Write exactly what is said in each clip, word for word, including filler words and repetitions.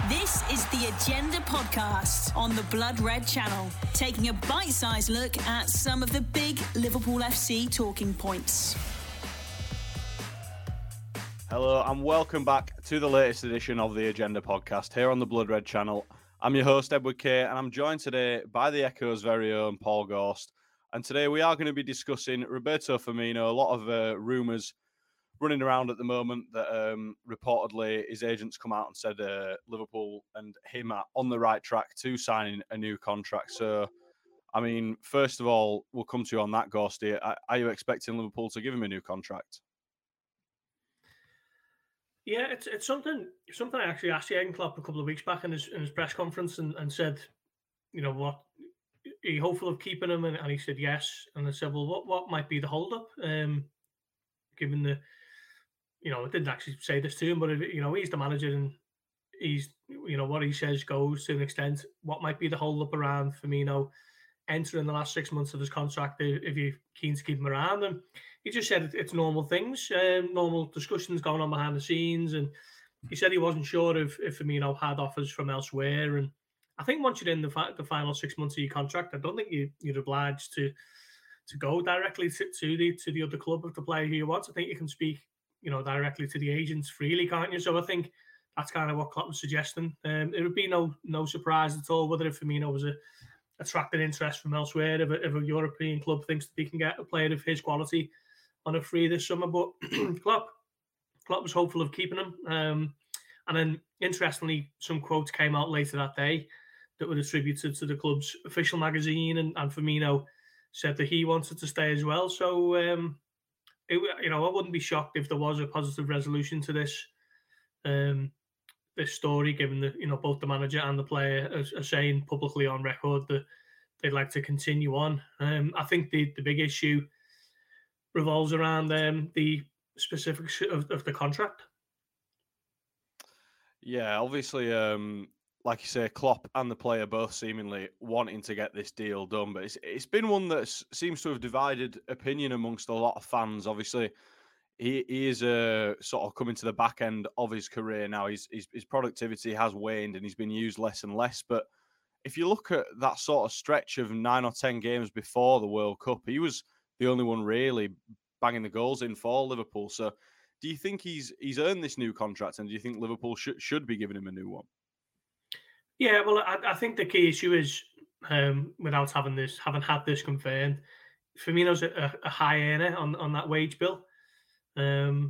This is the Agenda Podcast on the Blood Red Channel, taking a bite-sized look at some of the big Liverpool F C talking points. Hello and welcome back to the latest edition of the Agenda Podcast here on the Blood Red Channel. I'm your host, Edward Kay, and I'm joined today by the Echo's very own Paul Gorst. And today we are going to be discussing Roberto Firmino. A lot of uh, rumours running around at the moment that um, reportedly his agents come out and said uh, Liverpool and him are on the right track to signing a new contract. So, I mean, first of all, we'll come to you on that, Gorsty. Are, are you expecting Liverpool to give him a new contract? Yeah, it's it's something something I actually asked Jurgen Klopp a couple of weeks back in his in his press conference and, and said, you know, what, are you hopeful of keeping him? And, and he said yes. And I said, well, what, what might be the hold-up? Um, given the, you know, I didn't actually say this to him, but, if, you know, he's the manager and he's, you know, what he says goes to an extent. What might be the hold-up around Firmino entering the last six months of his contract if you're keen to keep him around? And he just said it's normal things, um, normal discussions going on behind the scenes. And he said he wasn't sure if, if Firmino had offers from elsewhere. And I think once you're in the, fi- the final six months of your contract, I don't think you, you're obliged to to go directly to, to the to the other club of the player who you want. I think you can speak, you know, directly to the agents freely, can't you? So I think that's kind of what Klopp was suggesting. Um, it would be no no surprise at all whether if Firmino was a attracting interest from elsewhere, if a, if a European club thinks that they can get a player of his quality on a free this summer. But Klopp, Klopp was hopeful of keeping him. Um, and then, interestingly, some quotes came out later that day that were attributed to the club's official magazine, and, and Firmino said that he wanted to stay as well. So, um, it, you know, I wouldn't be shocked if there was a positive resolution to this um, this story, given that, you know, both the manager and the player are, are saying publicly on record that they'd like to continue on. Um, I think the, the big issue revolves around um, the specifics of, of the contract. Yeah, obviously, um, like you say, Klopp and the player both seemingly wanting to get this deal done, but it's it's been one that seems to have divided opinion amongst a lot of fans. Obviously, he, he is uh, sort of coming to the back end of his career now. His, his his productivity has waned and he's been used less and less. But if you look at that sort of stretch of nine or ten games before the World Cup, he was the only one really banging the goals in for Liverpool. So do you think he's he's earned this new contract, and do you think Liverpool should should be giving him a new one? Yeah, well, I, I think the key issue is, um, without having this, having had this confirmed, Firmino's a, a high earner on, on that wage bill. Um,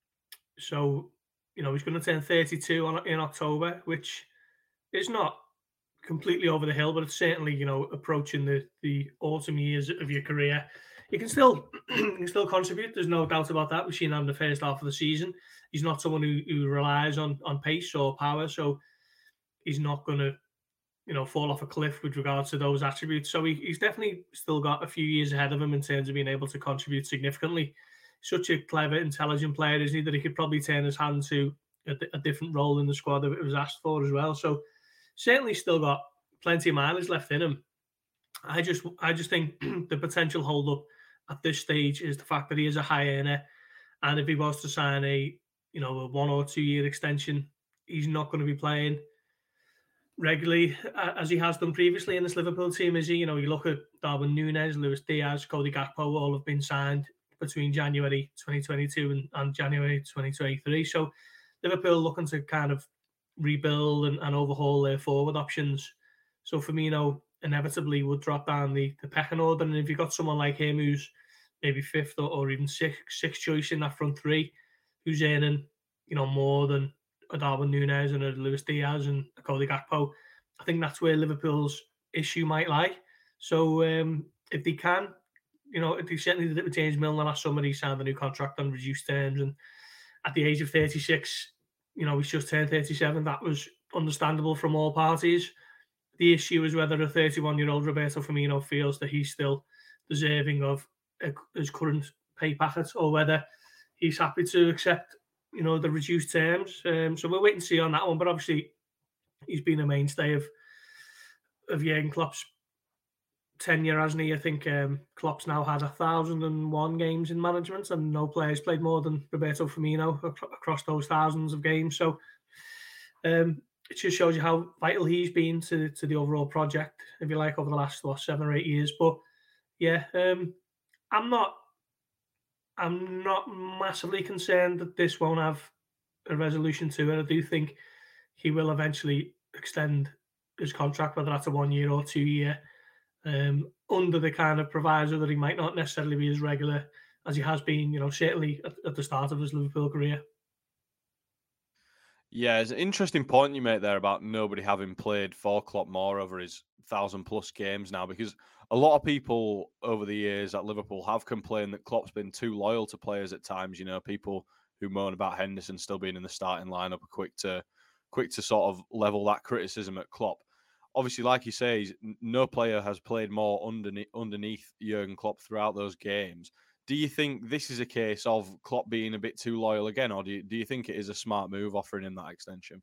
so, you know, he's going to turn thirty-two on, in October, which is not completely over the hill, but it's certainly, you know, approaching the, the autumn years of your career. You can still you can still contribute. There's no doubt about that. We've seen that in the first half of the season. He's not someone who, who relies on, on pace or power, so he's not going to, you know, fall off a cliff with regards to those attributes. So he, he's definitely still got a few years ahead of him in terms of being able to contribute significantly. Such a clever, intelligent player, isn't he, that he could probably turn his hand to a, a different role in the squad if it was asked for as well. So certainly still got plenty of mileage left in him. I just I just think the potential hold-up at this stage is the fact that he is a high earner, and if he was to sign a, you know, a one or two year extension, he's not going to be playing regularly uh, as he has done previously in this Liverpool team, is he? You know, you look at Darwin Núñez, Luis Diaz, Cody Gakpo, all have been signed between January twenty twenty-two and, and January twenty twenty-three. So Liverpool looking to kind of rebuild and, and overhaul their forward options. So Firmino inevitably would drop down the, the pecking order. And if you've got someone like him who's maybe fifth or, or even sixth, sixth choice in that front three, who's earning, you know, more than a Darwin Núñez and a Luis Diaz and a Cody Gakpo, I think that's where Liverpool's issue might lie. So um, if they can, you know, if they certainly did it with James Milner last summer, he signed a new contract on reduced terms, and at the age of thirty-six, you know, he's just turned thirty-seven. That was understandable from all parties. The issue is whether a thirty-one-year-old Roberto Firmino feels that he's still deserving of a, his current pay packet, or whether he's happy to accept, you know, the reduced terms. Um, so we'll wait and see on that one. But obviously, he's been a mainstay of of Jurgen Klopp's tenure, hasn't he? I think um, Klopp's now had a thousand and one games in management, and no players played more than Roberto Firmino ac- across those thousands of games. So um, it just shows you how vital he's been to to the overall project, if you like, over the last what, seven or eight years. But yeah, um, I'm not I'm not massively concerned that this won't have a resolution to it. I do think he will eventually extend his contract, whether that's a one year or two year, um, under the kind of proviso that he might not necessarily be as regular as he has been, you know, certainly at, at the start of his Liverpool career. Yeah, it's an interesting point you make there about nobody having played for Klopp more over his thousand plus games now, because a lot of people over the years at Liverpool have complained that Klopp's been too loyal to players at times. You know, people who moan about Henderson still being in the starting lineup are quick to quick to sort of level that criticism at Klopp. Obviously, like you say, no player has played more underneath, underneath Jurgen Klopp throughout those games. Do you think this is a case of Klopp being a bit too loyal again, or do you, do you think it is a smart move offering him that extension?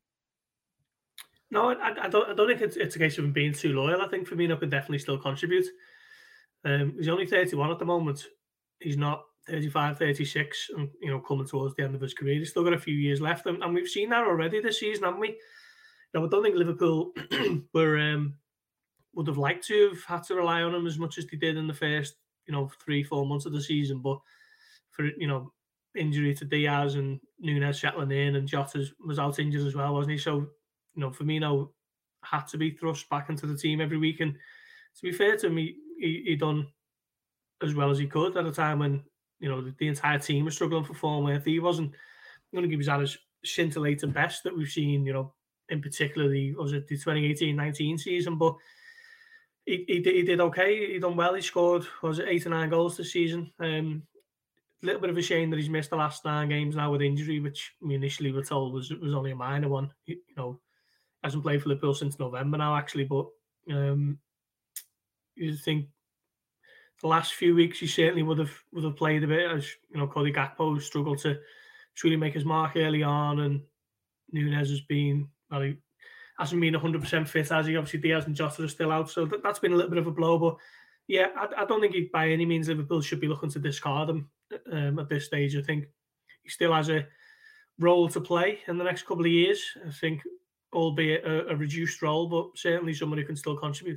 No, I, I don't. I don't think it's, it's a case of him being too loyal. I think Firmino could definitely still contribute. Um, he's only thirty-one at the moment. He's not thirty-five, thirty-six, and you know, coming towards the end of his career. He's still got a few years left, and, and we've seen that already this season, haven't we? Now, I don't think Liverpool were um, would have liked to have had to rely on him as much as they did in the first, you know, three, four months of the season. But for, you know, injury to Diaz and Núñez settling in, and Jota was out injured as well, wasn't he? So, you know, Firmino had to be thrust back into the team every week. And to be fair to him, he, he, he done as well as he could at a time when, you know, the, the entire team was struggling for form. Where he wasn't going to give his at his scintillating best that we've seen, you know, in particular the, was it the twenty eighteen nineteen season, but he, he, did, he did okay. He done well. He scored, was it eight or nine goals this season. Um, a little bit of a shame that he's missed the last nine games now with injury, which we initially were told was was only a minor one. You, you know, hasn't played for Liverpool since November now, actually. But um, you think the last few weeks he certainly would have would have played a bit, as you know, Cody Gakpo struggled to truly make his mark early on, and Núñez has been, well, he hasn't been one hundred percent fit, has he? Obviously, Diaz and Jota are still out, so that, that's been a little bit of a blow. But yeah, I, I don't think he, by any means Liverpool should be looking to discard him um, at this stage. I think he still has a role to play in the next couple of years. I think, albeit a, a reduced role, but certainly someone who can still contribute.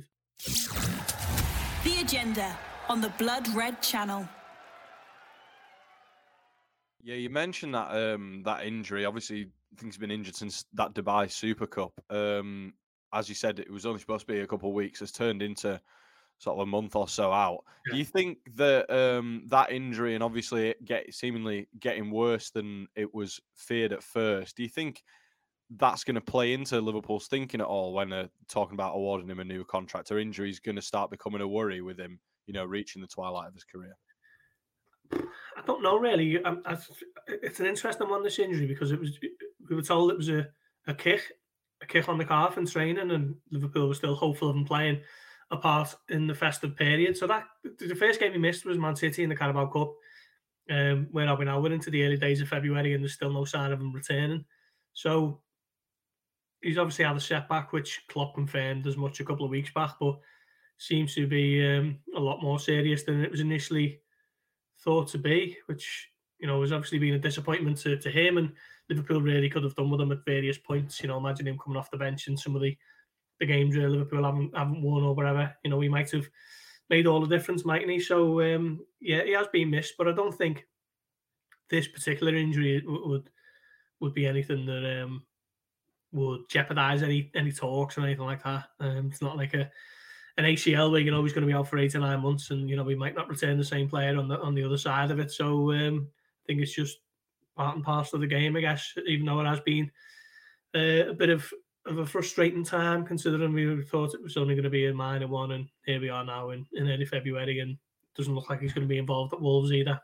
The Agenda on the Blood Red Channel. Yeah, you mentioned that um, that injury. Obviously, I think he's been injured since that Dubai Super Cup. Um, as you said, it was only supposed to be a couple of weeks. It's turned into sort of a month or so out. Yeah. Do you think that um, that injury, and obviously it get seemingly getting worse than it was feared at first, do you think that's going to play into Liverpool's thinking at all when they're talking about awarding him a new contract? Or injury is going to start becoming a worry with him, you know, reaching the twilight of his career? I don't know really. I, I, it's an interesting one, this injury, because it was we were told it was a, a kick, a kick on the calf in training, and Liverpool was still hopeful of him playing a part in the festive period. So that the first game he missed was Man City in the Carabao Cup. Um, where are we now? We're into the early days of February, and there's still no sign of him returning. So he's obviously had a setback, which Klopp confirmed as much a couple of weeks back, but seems to be um, a lot more serious than it was initially thought to be, which, you know, has obviously been a disappointment to, to him, and Liverpool really could have done with him at various points. You know, imagine him coming off the bench in some of the, the games where Liverpool haven't, haven't won or whatever. You know, he might have made all the difference, mightn't he? So, um, yeah, he has been missed, but I don't think this particular injury would would be anything that um, would jeopardise any any talks or anything like that. Um, it's not like a an A C L where you know he's going to be out for eight or nine months, and you know we might not return the same player on the on the other side of it. So um, I think it's just part and parcel of the game, I guess. Even though it has been uh, a bit of, of a frustrating time, considering we thought it was only going to be a minor one, and here we are now in, in early February, and it doesn't look like he's going to be involved at Wolves either.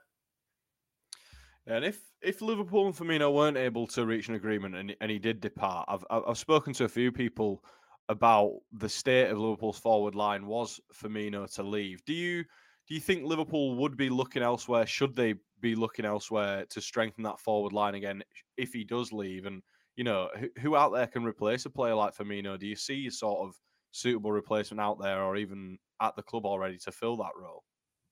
And if if Liverpool and Firmino weren't able to reach an agreement and, and he did depart, I've I've spoken to a few people about the state of Liverpool's forward line was Firmino to leave. Do you do you think Liverpool would be looking elsewhere? Should they be looking elsewhere to strengthen that forward line again if he does leave? And, you know, who, who out there can replace a player like Firmino? Do you see a sort of suitable replacement out there or even at the club already to fill that role?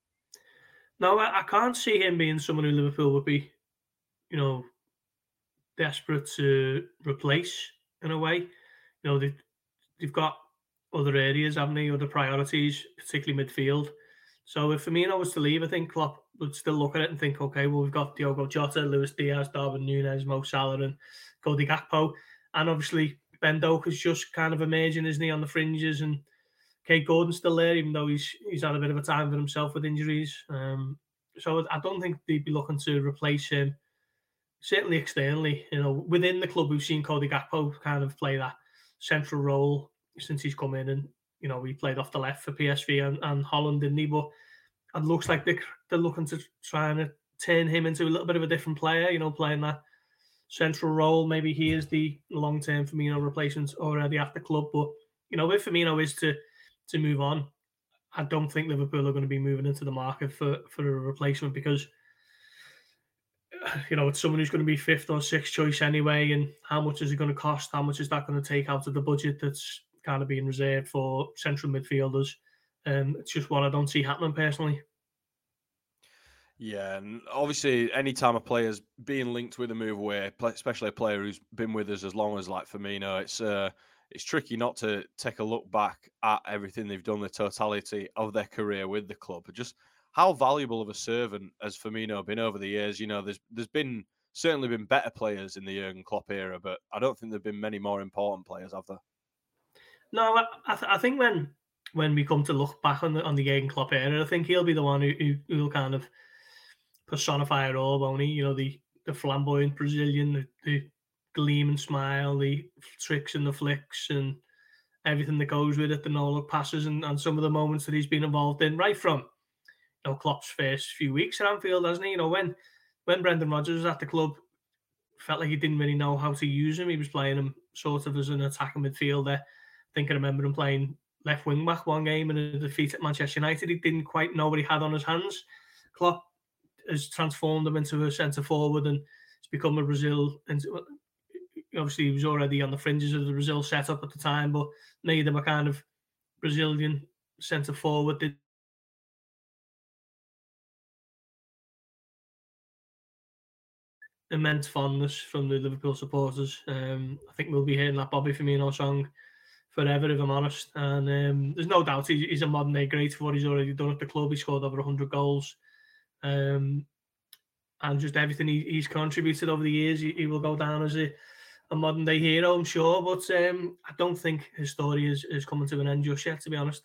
No, I, I can't see him being someone who Liverpool would be, you know, desperate to replace in a way. you know, they, they've got other areas, haven't they? Other priorities, particularly midfield. So if Firmino was to leave, I think Klopp would still look at it and think, okay, well, we've got Diogo Jota, Luis Diaz, Darwin Núñez, Mo Salah, and Cody Gakpo. And obviously, Ben Doak is just kind of emerging, isn't he, on the fringes. And Kate Gordon's still there, even though he's he's had a bit of a time for himself with injuries. Um, so I don't think they'd be looking to replace him. Certainly externally, you know, within the club, we've seen Cody Gakpo kind of play that central role since he's come in, and you know, he played off the left for P S V and, and Holland, didn't he? But it looks like they're, they're looking to try and turn him into a little bit of a different player, you know, playing that central role. Maybe he is the long-term Firmino replacement already at the club. But, you know, if Firmino is to to move on, I don't think Liverpool are going to be moving into the market for, for a replacement because, you know, it's someone who's going to be fifth or sixth choice anyway. And how much is it going to cost? How much is that going to take out of the budget that's kind of being reserved for central midfielders? Um, it's just what I don't see happening personally. Yeah, and obviously, any time a player's being linked with a move away, especially a player who's been with us as long as like Firmino, it's uh, it's tricky not to take a look back at everything they've done, the totality of their career with the club. Just how valuable of a servant has Firmino been over the years? You know, there's there's been certainly been better players in the Jurgen Klopp era, but I don't think there've been many more important players, have there? No, I, I, th- I think when when we come to look back on the on the Jurgen Klopp era, I think he'll be the one who who will kind of personify it all, won't he? You know, the the flamboyant Brazilian, the, the gleam and smile, the tricks and the flicks, and everything that goes with it, the no-look passes, and, and some of the moments that he's been involved in, right from, you know, Klopp's first few weeks at Anfield, hasn't he? You know, when when Brendan Rodgers was at the club, felt like he didn't really know how to use him. He was playing him sort of as an attacking midfielder. I think I remember him playing left wing back one game in a defeat at Manchester United. He didn't quite know what he had on his hands. Klopp has transformed him into a centre forward, and it's become a Brazil. And obviously, he was already on the fringes of the Brazil setup at the time, but made him a kind of Brazilian centre forward. Did immense fondness from the Liverpool supporters. Um, I think we'll be hearing that Bobby Firmino song forever, if I'm honest. And um, there's no doubt he's, he's a modern day great for what he's already done at the club. He scored over one hundred goals. Um, and just everything he, he's contributed over the years, he, he will go down as a, a modern day hero, I'm sure. But um, I don't think his story is, is coming to an end just yet, to be honest.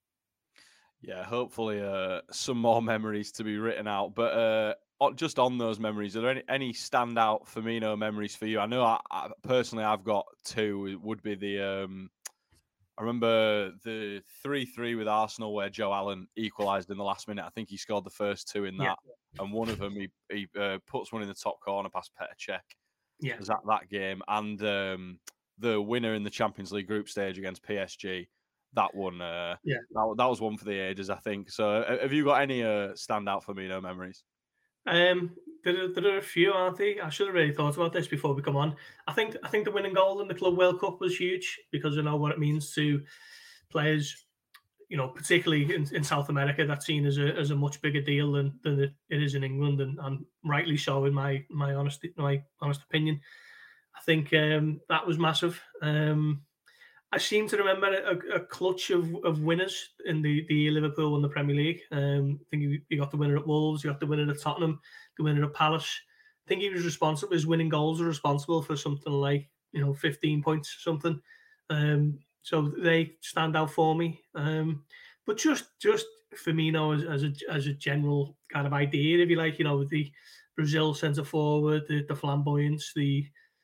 Yeah, hopefully uh, some more memories to be written out. But uh, just on those memories, are there any, any standout Firmino memories for you? I know I, I, personally I've got two. It would be the... Um, I remember the three three with Arsenal where Joe Allen equalised in the last minute. I think he scored the first two in that. Yeah. And one of them, he, he uh, puts one in the top corner past Petr Cech. Yeah. Was that, that game. And um, the winner in the Champions League group stage against P S G, that one, uh, yeah. that, that was one for the ages, I think. So have you got any uh, standout Firmino memories? Um, there are, there are a few, aren't they? I should have really thought about this before we come on. I think I think the winning goal in the Club World Cup was huge because I know what it means to players, you know, particularly in, in South America. That's seen as a as a much bigger deal than, than it is in England, and, and rightly so in my my honest my honest opinion. I think um, that was massive. Um, I seem to remember a, a clutch of, of winners in the, the Liverpool won the Premier League. Um, I think you, you got the winner at Wolves, you got the winner at Tottenham, the winner at Palace. I think he was responsible, his winning goals were responsible for something like, you know, fifteen points or something. Um, so they stand out for me. Um, but just just Firmino as, as, a, as a general kind of idea, if you like, you know, with the Brazil centre forward, the, the flamboyance, the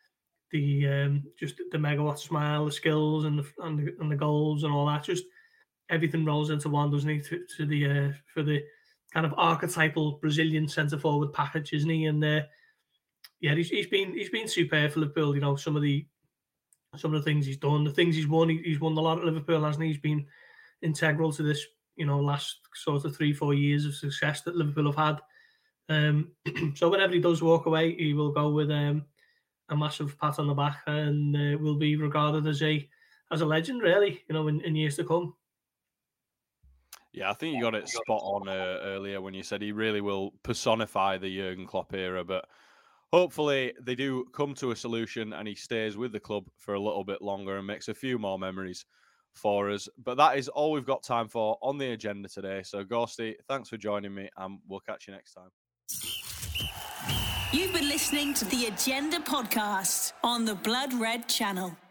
the um, just the megawatt smile, the skills, and the and the, and the goals and all that. Just everything rolls into one, doesn't he? To, to the uh, for the kind of archetypal Brazilian centre forward package, isn't he? And uh, yeah, he's, he's been he's been superb for Liverpool. You know, some of the some of the things he's done, the things he's won. He, he's won a lot at Liverpool, hasn't he? He's been integral to this, you know, last sort of three four years of success that Liverpool have had. Um, so whenever he does walk away, he will go with um. a massive pat on the back, and uh, will be regarded as a as a legend, really, you know, in, in years to come. Yeah, I think you got it spot on uh, earlier when you said he really will personify the Jurgen Klopp era. But hopefully they do come to a solution and he stays with the club for a little bit longer and makes a few more memories for us. But that is all we've got time for on the agenda today. So, Ghosty, thanks for joining me, and we'll catch you next time. You've been listening to the Agenda Podcast on the Blood Red Channel.